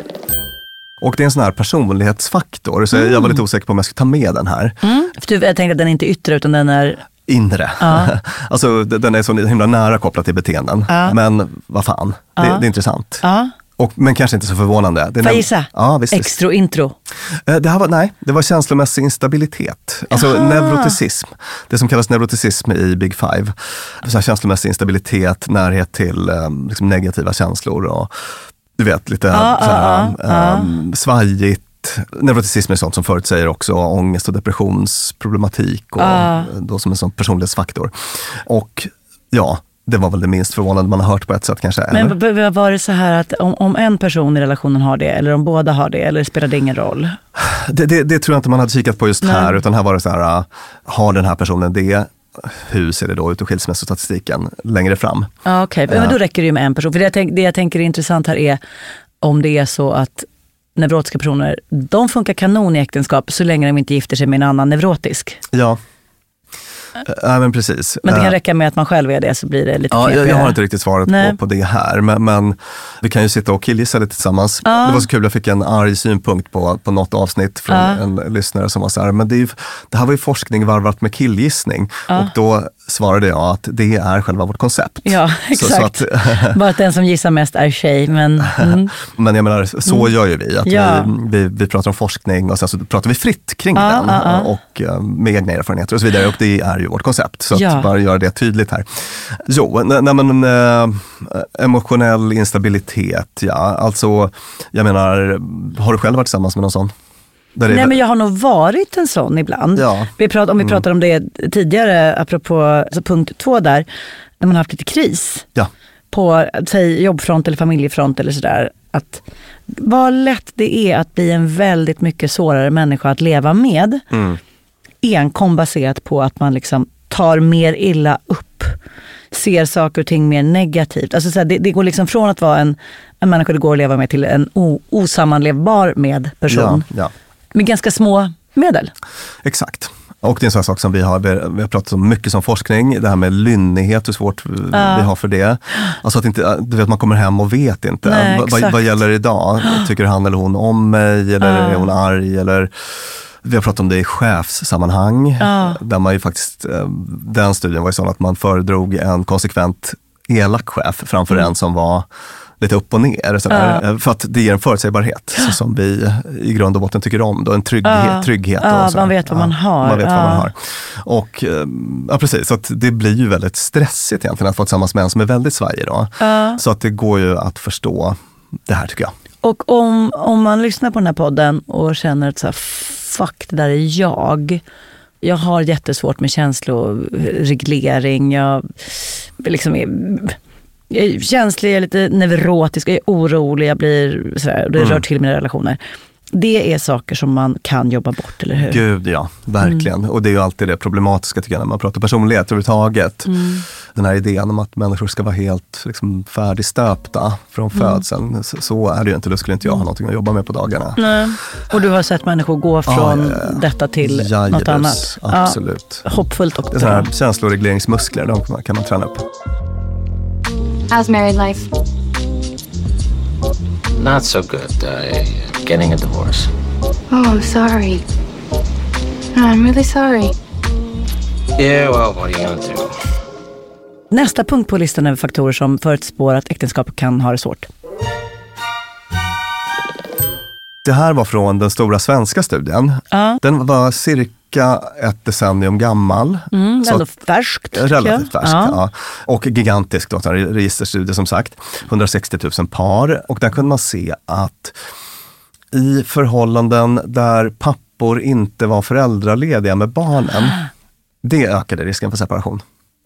Och det är en sån här personlighetsfaktor, så mm. jag var lite osäker på om jag skulle ta med den här. Mm. För jag tänkte att den är inte yttre utan den är inre. Ja. Alltså den är så himla nära kopplad till beteenden. Ja. Men vad fan, ja. det, det är intressant. Ja. Och, men kanske inte så förvånande. Får jag gissa? Ja, visst, Extro intro. Det här var, nej, det var känslomässig instabilitet. Alltså Aha. neuroticism. Det som kallas neuroticism i Big Five. Så här känslomässig instabilitet, närhet till um, liksom negativa känslor och du vet, lite ah, så här, ah, um, svajigt. Neuroticism är sånt som förutsäger också ångest och depressionsproblematik och ah. då som en sån personlighetsfaktor. Och ja, det var väl det minst förvånande man har hört på ett sätt kanske. Men eller? Var det så här att om, om en person i relationen har det, eller om båda har det, eller spelar det ingen roll? Det, det, det tror jag inte man hade kikat på just Nej. här, utan här var det så här, har den här personen det? Hur ser det då ut i skilsmässostatistiken längre fram? Ja, okej, okay. Men då räcker det ju med en person. För det jag, tänk, det jag tänker är intressant här är om det är så att neurotiska personer, de funkar kanon i äktenskap så länge de inte gifter sig med en annan neurotisk. Ja. Ja, men precis. Men det kan räcka med att man själv är det, så blir det lite ja, knepigare. jag, jag har inte riktigt svaret på, på det här. Men, men vi kan ju sitta och killgissa lite tillsammans. Ja. Det var så kul, jag fick en arg synpunkt på, på något avsnitt från ja. en lyssnare som var så här, men det, är ju, det här var ju forskning varvat med killgissning. Ja. Och då svarade jag att det är själva vårt koncept. Ja, exakt. Så, så att, bara att den som gissar mest är tjej. Men, mm. men jag menar, så mm. gör ju vi. Att ja. vi, vi. Vi pratar om forskning och sen så pratar vi fritt kring ja, den. Ja, ja. Och med egna erfarenheter och så vidare. Och det är ju vårt koncept. Så ja. att bara göra det tydligt här. Jo, nej, men äh, emotionell instabilitet, ja. Alltså, jag menar, har du själv varit tillsammans med någon sån? Nej, är... men jag har nog varit en sån ibland. Ja. Vi prat, om vi pratade om det tidigare, apropå alltså punkt två där, när man har haft lite kris. Ja. På, säg, jobbfront eller familjefront eller sådär. Att vad lätt det är att bli en väldigt mycket svårare människa att leva med. Mm. Enkom baserat på att man liksom tar mer illa upp. Ser saker och ting mer negativt. Alltså så här, det, det går liksom från att vara en, en människa det går att leva med till en o, osammanlevbar med person. Ja, ja. Med ganska små medel. Exakt. Och det är en sån sak som vi har, vi har pratat om mycket som forskning. Det här med lynnighet, hur svårt uh. vi har för det. Alltså att inte, du vet, man kommer hem och vet inte. Nej, vad, vad gäller idag? Tycker han eller hon om mig? Eller uh. är hon arg? Eller... Vi har pratat om det i chefssammanhang. Uh. Där man ju faktiskt, den studien var ju sån att man föredrog en konsekvent elak chef framför mm. en som var lite upp och ner. Sådär. Uh. För att det ger en förutsägbarhet så som vi i grund och botten tycker om. Då. En trygghet. Uh. trygghet uh, och man vet vad man har. Man vet uh. vad man har. Och ja, precis, så att det blir ju väldigt stressigt egentligen att vara tillsammans med en som är väldigt svajig då. Uh. Så att det går ju att förstå det här, tycker jag. Och om, om man lyssnar på den här podden och känner att så här, fuck, det där är jag. Jag har jättesvårt med känsloreglering. Jag, liksom är, jag är känslig, jag är lite neurotisk, jag är orolig, jag blir sådär, och det mm. rör till mina relationer. Det är saker som man kan jobba bort, eller hur? Gud, ja, verkligen. Mm. Och det är ju alltid det problematiska, tycker jag, när man pratar personlighet överhuvudtaget. Mm. Den här idén om att människor ska vara helt liksom, färdigstöpta från mm. födseln. Så, så är det ju inte, då skulle inte jag ha någonting att jobba med på dagarna. Nej. Och du har sett människor gå från ah, ja, ja. detta till Jajebus, något annat. Absolut. Ja, hoppfullt och bra. Sådana här känsloregleringsmuskler, de kan man träna upp. How's married life? Not so good. Uh, getting a divorce. Oh, I'm sorry. No, I'm really sorry. Yeah, well, what are you gonna do? Nästa punkt på listan över faktorer som förutspår att äktenskap kan ha det svårt. Det här var från den stora svenska studien. Uh. Den var cirka ett decennium gammal. Mm, så ändå färskt. Relativt färskt, uh. ja. Och gigantisk då, en registerstudie som sagt. hundrasextio tusen par. Och där kunde man se att i förhållanden där pappor inte var föräldralediga med barnen, uh. det ökade risken för separation.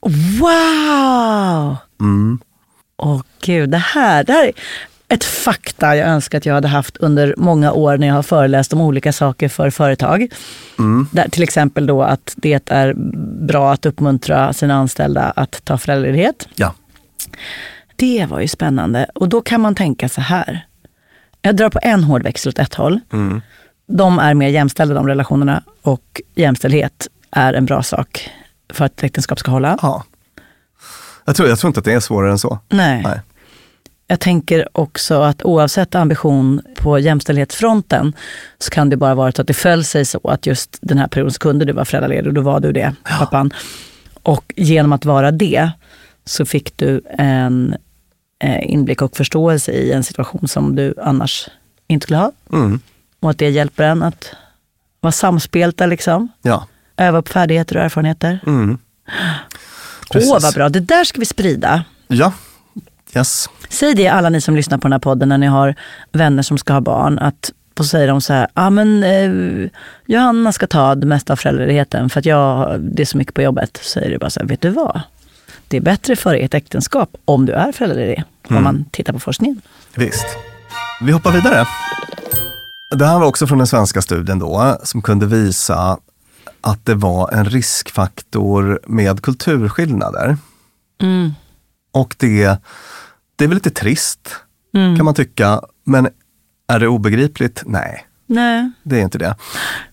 Wow! Mm. Åh gud, det här, det här är ett fakta jag önskar att jag hade haft under många år när jag har föreläst om olika saker för företag. Mm. Där, till exempel då att det är bra att uppmuntra sina anställda att ta föräldraledighet. Ja. Det var ju spännande. Och då kan man tänka så här. Jag drar på en hård växel åt ett håll. Mm. De är mer jämställda, de relationerna. Och jämställdhet är en bra sak för att äktenskap ska hålla. Ja. Jag tror, jag tror inte att det är svårare än så. Nej. Nej. Jag tänker också att oavsett ambition på jämställdhetsfronten så kan det bara vara så att det föll sig så att just den här perioden så kunde du vara föräldraledig och då var du det, ja. pappan. Och genom att vara det så fick du en eh, inblick och förståelse i en situation som du annars inte skulle ha. Mm. Och att det hjälper en att vara samspelta liksom. Ja. Öva upp färdigheter och erfarenheter. Mm. Åh, vad bra. Det där ska vi sprida. Ja. Yes. Säg det alla ni som lyssnar på den här podden när ni har vänner som ska ha barn, att då säger de så här, ja ah, men eh, Johanna ska ta det mesta av föräldraledigheten för att jag, det är så mycket på jobbet. Så säger du bara så här, vet du vad? Det är bättre för ett äktenskap om du är föräldraledig, mm. om man tittar på forskningen. Visst. Vi hoppar vidare. Det här var också från den svenska studien då, som kunde visa att det var en riskfaktor med kulturskillnader. Mm. Och det, det är väl lite trist, mm. kan man tycka. Men är det obegripligt? Nej. Nej. Det är inte det.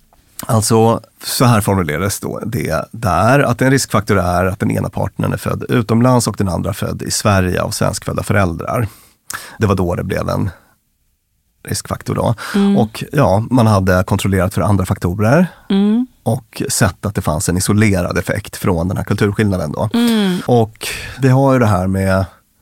Alltså, så här formulerades då det där, att en riskfaktor är att den ena partnern är född utomlands och den andra född i Sverige av svenskfödda föräldrar. Det var då det blev en riskfaktor då. Mm. Och ja, man hade kontrollerat för andra faktorer mm. och sett att det fanns en isolerad effekt från den här kulturskillnaden då. Mm. Och vi har ju det här med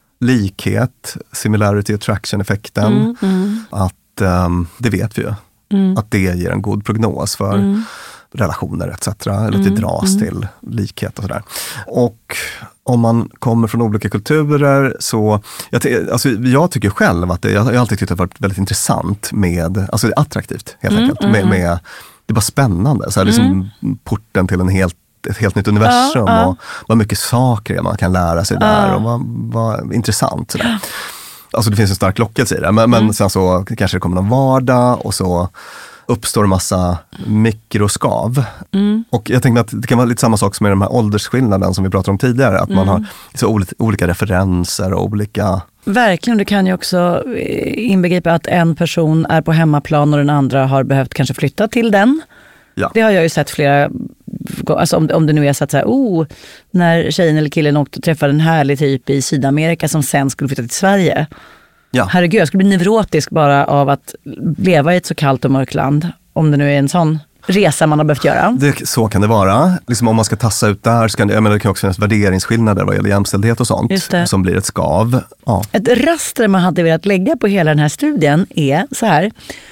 likhet, similarity attraction-effekten, mm. Mm. att um, det vet vi ju. Mm. Att det ger en god prognos för mm. relationer et cetera. Eller att det dras mm. till likhet och sådär. Och om man kommer från olika kulturer så, jag, alltså, jag tycker själv att det, jag har alltid tyckt att det har varit väldigt intressant med, alltså det är attraktivt helt mm. enkelt. Med, med, det är bara spännande, så här, liksom mm. porten till en helt ett helt nytt universum ja, ja. och vad mycket saker man kan lära sig ja. där och vad, vad intressant sådär. Alltså det finns en stark lockelse i det, men, mm. men sen så kanske det kommer någon vardag och så uppstår en massa mikroskav. Mm. Och jag tänkte att det kan vara lite samma sak som med de här åldersskillnaden som vi pratade om tidigare, att mm. man har så olika, olika referenser och olika... Verkligen, det kan ju också inbegripa att en person är på hemmaplan och den andra har behövt kanske flytta till den. Ja. Det har jag ju sett flera, alltså om, om det nu är så att så här, oh, när tjejen eller killen åkte och träffade en härlig typ i Sydamerika som sen skulle flytta till Sverige. Ja. Herregud, jag skulle bli neurotisk bara av att leva i ett så kallt och mörkt land, om det nu är en sån resa man har behövt göra. Det, så kan det vara. Liksom om man ska tassa ut där, så kan det, jag menar, det kan också finnas värderingsskillnader vad gäller jämställdhet och sånt som blir ett skav. Ja. Ett raster man hade velat lägga på hela den här studien är så här: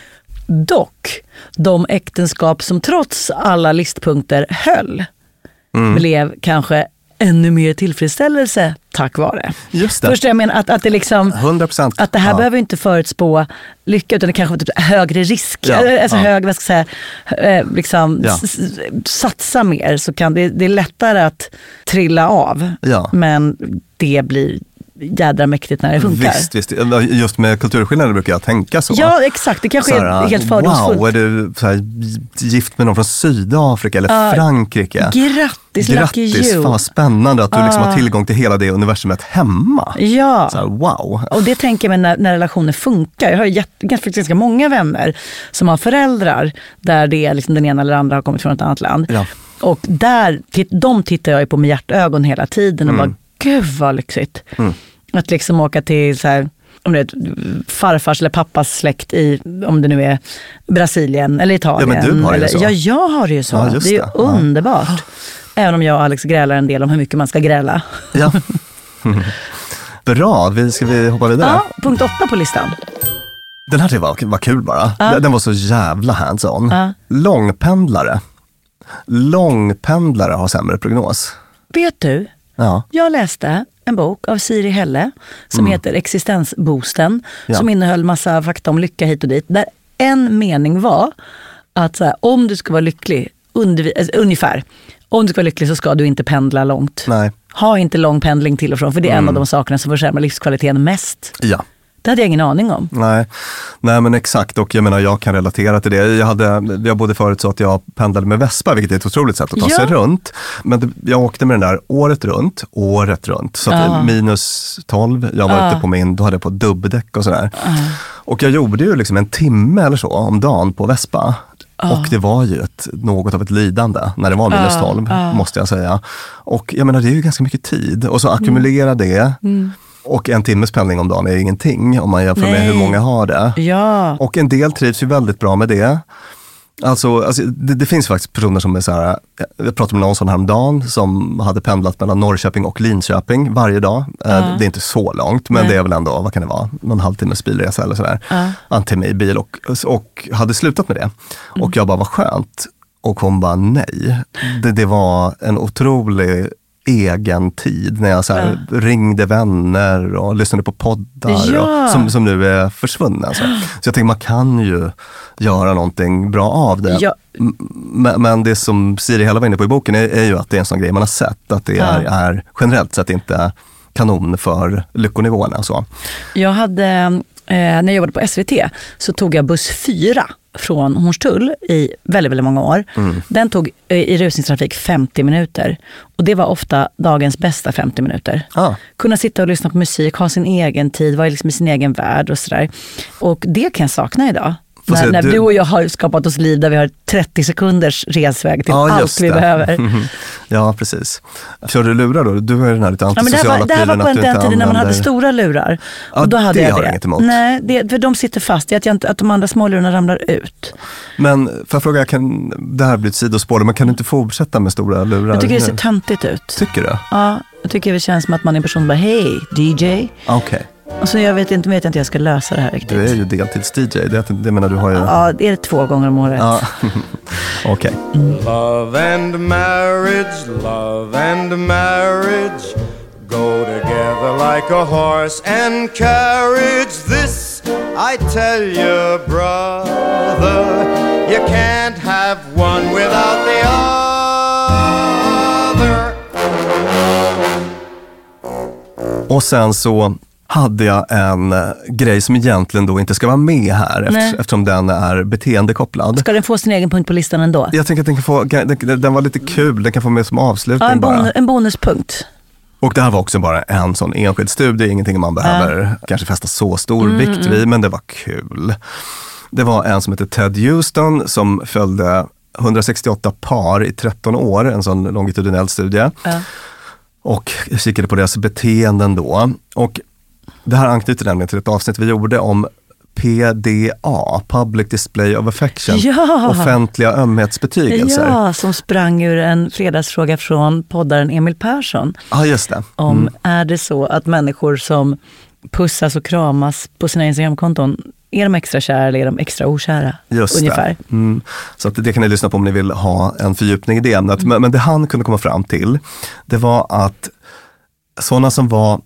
dock, de äktenskap som trots alla listpunkter höll mm. blev kanske ännu mer tillfredsställelse tack vare. Just det. Först jag menar att, att det liksom hundra procent. Att det här ja. behöver inte förutspå lycka, utan det kanske var typ högre risk, ja. alltså ja. hög, vad ska jag säga, liksom ja. s- satsa mer, så kan det, det är lättare att trilla av. Ja. Men det blir jädra mäktigt när det funkar. Visst, visst. Just med kulturskillnader brukar jag tänka så. Ja, exakt. Det kanske såhär, är helt fördomsfullt. Wow, är du såhär, gift med någon från Sydafrika eller uh, Frankrike? Grattis, Grattis, lucky you. Fan vad spännande att du uh. liksom har tillgång till hela det universumet hemma. Ja. Såhär, wow. Och det tänker jag när, när relationer funkar. Jag har ju ganska, ganska många vänner som har föräldrar där det är liksom den ena eller andra har kommit från ett annat land. Ja. Och där, de tittar jag på med hjärtögon hela tiden och mm. bara, gud vad lyxigt. Mm. Att liksom åka till så här, om det är farfars eller pappas släkt i, om det nu är Brasilien eller Italien. Ja, men du har det eller, så. Ja, jag har det ju så. Ja, det är ju det. Underbart. Ja. Även om jag och Alex grälar en del om hur mycket man ska gräla. Ja. Bra, vi, ska vi hoppa vidare? Ja, punkt åtta på listan. Den här var, var kul bara. Ja. Den var så jävla hands-on. Ja. Långpendlare. Långpendlare har sämre prognos. Vet du? Ja. Jag läste en bok av Siri Helle som mm. heter Existensboosten, ja. som innehöll massa fakta om lycka hit och dit. Där en mening var att så här, om du ska vara lycklig, undervi- alltså, ungefär, om du ska vara lycklig så ska du inte pendla långt. Nej. Ha inte lång pendling till och från, för det är mm. en av de sakerna som försämrar livskvaliteten mest. Ja. Det hade jag ingen aning om. Nej. Nej, men exakt. Och jag menar, jag kan relatera till det. Jag, hade, jag bodde förut så att jag pendlade med Vespa, vilket är ett otroligt sätt att ta ja. sig runt. Men det, jag åkte med den där året runt, året runt. Så att ah. minus tolv, jag var ah. ute på min, då hade jag på dubbdäck och sådär. Ah. Och jag gjorde ju liksom en timme eller så om dagen på Vespa. Ah. Och det var ju ett, något av ett lidande när det var minus tolv, ah. måste jag säga. Och jag menar, det är ju ganska mycket tid. Och så ackumulera mm. det. Mm. Och en timmes pendling om dagen är ingenting om man jämför Nej. med hur många har det. Ja. Och en del trivs ju väldigt bra med det. Alltså, alltså det, det finns faktiskt personer som är så här, jag pratade med någon sån här om dagen som hade pendlat mellan Norrköping och Linköping varje dag. Ja. Det är inte så långt, men Nej. det är väl ändå, vad kan det vara, någon halvtimmes bilresa eller sådär. Ja. En timme i bil och, och hade slutat med det. Mm. Och jag bara, vad skönt. Och hon bara, nej. Det, det var en otrolig egen tid när jag så här ja. ringde vänner och lyssnade på poddar ja. och, som, som nu är försvunna. Alltså. Så jag tänker, man kan ju göra någonting bra av det. Ja. Men, men det som Siri Helle var inne på i boken är, är ju att det är en sån grej man har sett. Att det ja. är, är generellt sett inte kanon för lyckonivåerna. Så. Jag hade, eh, när jag jobbade på S V T så tog jag buss fyra från Hornstull i väldigt, väldigt många år. Mm. Den tog eh, i rusningstrafik femtio minuter. Och det var ofta dagens bästa femtio minuter. Ah. Kunna sitta och lyssna på musik, ha sin egen tid, vara liksom i sin egen värld och sådär. Och det kan jag sakna idag. När, se, när du... du och jag har skapat oss liv där vi har trettio sekunders resväg till ja, allt vi det. behöver. Ja, precis. Kör du lurar då? Du har ju den här lite antisociala ja, det här var, det här var på den tiden när man hade stora lurar. Ja, och då hade det jag har det. jag inget emot. Nej, det, för de sitter fast i att, jag inte, att de andra små lurarna ramlar ut. Men för jag fråga, kan, det här blir ett sidospår, men kan du inte fortsätta med stora lurar? Jag tycker det ser töntigt ut. Tycker du? Ja, jag tycker det känns som att man är en person som bara, hej, D J. Okej. Okay. Och så jag vet inte, vet inte jag ska lösa det här riktigt. Du är ju deltids-D J, det, det menar du har ju... Ja, det är två gånger om året. Ja, okej. Okay. Mm. Love and marriage, love and marriage go together like a horse and carriage. This I tell you, brother, you can't have one without the other. Och sen så hade jag en uh, grej som egentligen då inte ska vara med här efter, eftersom den är beteendekopplad. Ska den få sin egen punkt på listan ändå? Jag tänker att den kan få, den, den var lite kul, den kan få med som avslutning. Ja, en, bon- bara. en bonuspunkt. Och det här var också bara en sån enskild studie, ingenting man behöver uh. kanske fästa så stor mm, vikt vid, men det var kul. Det var en som heter Ted Houston som följde hundrasextioåtta par i tretton år, en sån longitudinell studie. Uh. Och jag kikade på deras beteenden då. Och det här anknyter nämligen till ett avsnitt vi gjorde om P D A, Public Display of Affection, ja. offentliga ömhetsbetygelser. Ja, som sprang ur en fredagsfråga från poddaren Emil Persson. Ja, just det. Mm. Om är det så att människor som pussas och kramas på sina Instagramkonton, är de extra kära eller är de extra okära? Just ungefär. Det. Mm. Så att det kan ni lyssna på om ni vill ha en fördjupning i det ämnet. Mm. Men, men det han kunde komma fram till, det var att sådana som var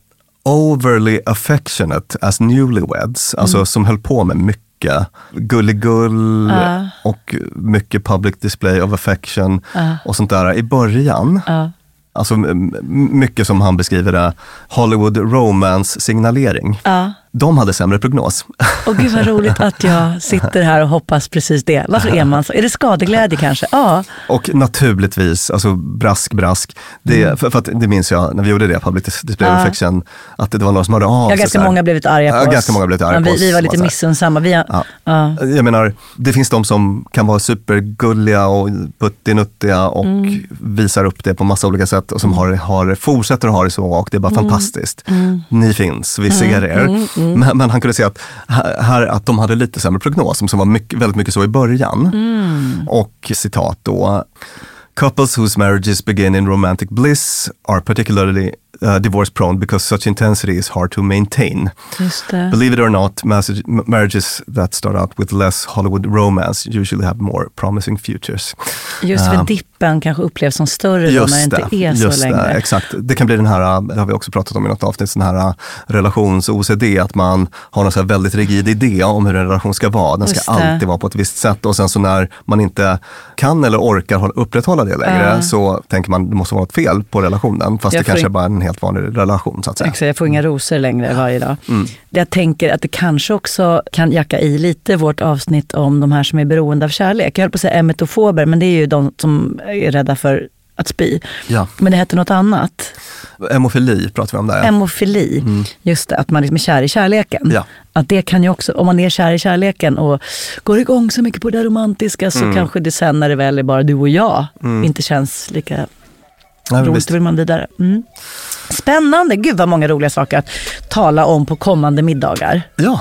overly affectionate as newlyweds, mm. alltså som höll på med mycket gulligull uh. och mycket public display of affection uh. och sånt där i början. Uh. Alltså mycket som han beskriver det, Hollywood romance signalering. Uh. De hade sämre prognos. Och gud vad roligt att jag sitter här och hoppas precis det. Varför är man så? Är det skadeglädje kanske? Ja. Och naturligtvis, alltså brask, brask. Det, mm. för, för att det minns jag när vi gjorde det, Public Display of Affection, att det var någon som hörde av sig. Ja, ganska många blivit arga på ja, oss. Ganska många blivit arga ja, på vi, oss. Vi var lite missunnsamma. Vi, ja. Ja. Jag menar, det finns de som kan vara supergulliga och puttinuttiga och mm. visar upp det på massa olika sätt och som har, har, fortsätter att ha det så och det är bara mm. fantastiskt. Mm. Ni finns, vi ser er. Mm. Mm. Men, men han kunde säga att, här, att de hade lite sämre prognos som var mycket, väldigt mycket så i början. Mm. Och citat då: couples whose marriages begin in romantic bliss are particularly uh, divorce prone because such intensity is hard to maintain. Just det. Believe it or not, marriages that start out with less Hollywood romance usually have more promising futures. Just för uh, dippen kanske upplevs som större då när det inte är så just längre. Det, exakt. Det kan bli den här, det har vi också pratat om i något avsnitt, den här relations-O C D, att man har någon så här väldigt rigid idé om hur en relation ska vara. Den ska alltid vara på ett visst sätt och sen så när man inte kan eller orkar upprätthålla det längre uh. så tänker man det måste vara något fel på relationen, fast jag det kanske in... är bara en helt vanlig relation så att säga. Exakt, jag får inga rosor längre varje dag. Mm. Jag tänker att det kanske också kan jacka i lite vårt avsnitt om de här som är beroende av kärlek. Jag höll på att säga emetofober, men det är ju de som är rädda för att spy. Ja. Men det heter något annat. Emofili pratar vi om där. Ja. Emofili, mm. just det, att man liksom är kär i kärleken. Ja. Att det kan ju också, om man är kär i kärleken och går igång så mycket på det romantiska så mm. kanske det sen när det väl är bara du och jag mm. inte känns lika Nej, roligt, visst. Vill man vidare. Mm. Spännande, gud vad många roliga saker att tala om på kommande middagar. Ja.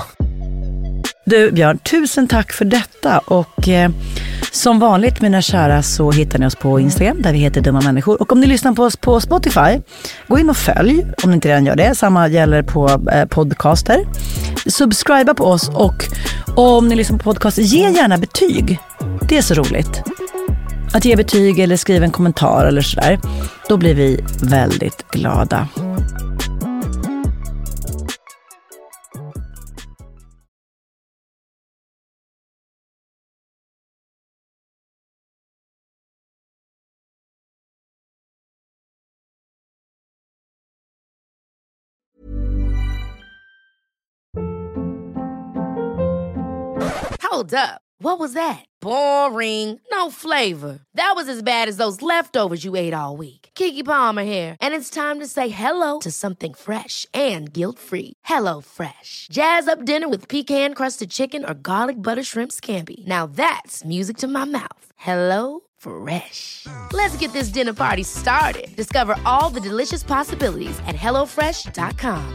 Du Björn, tusen tack för detta och eh, som vanligt mina kära så hittar ni oss på Instagram där vi heter Dumma Människor. Och om ni lyssnar på oss på Spotify, gå in och följ om ni inte redan gör det. Samma gäller på eh, podcaster. Subscriba på oss och om ni lyssnar på podcast, ge gärna betyg. Det är så roligt. Att ge betyg eller skriva en kommentar eller sådär, då blir vi väldigt glada. Hold up. What was that? Boring. No flavor. That was as bad as those leftovers you ate all week. Keke Palmer here, and it's time to say hello to something fresh and guilt-free. Hello Fresh. Jazz up dinner with pecan-crusted chicken or garlic butter shrimp scampi. Now that's music to my mouth. Hello Fresh. Let's get this dinner party started. Discover all the delicious possibilities at hello fresh dot com.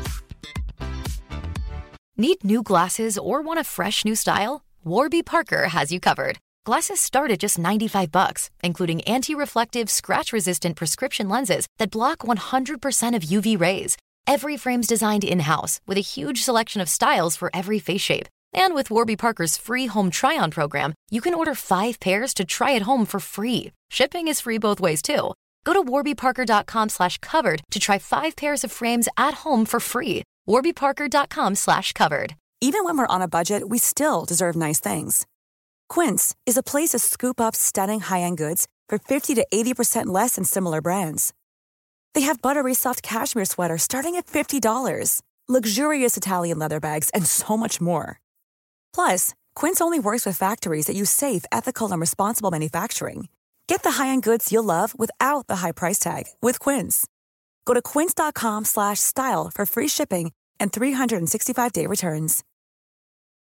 Need new glasses or want a fresh new style? Warby Parker has you covered. Glasses start at just ninety-five bucks, including anti-reflective, scratch-resistant prescription lenses that block one hundred percent of U V rays. Every frame's designed in-house with a huge selection of styles for every face shape. And with Warby Parker's free home try-on program, you can order five pairs to try at home for free. Shipping is free both ways, too. Go to warbyparker.com slash covered to try five pairs of frames at home for free. warbyparker.com slash covered. Even when we're on a budget, we still deserve nice things. Quince is a place to scoop up stunning high-end goods for fifty to eighty percent less than similar brands. They have buttery soft cashmere sweaters starting at fifty dollars, luxurious Italian leather bags, and so much more. Plus, Quince only works with factories that use safe, ethical, and responsible manufacturing. Get the high-end goods you'll love without the high price tag with Quince. Go to quince.com slash style for free shipping and three sixty-five day returns.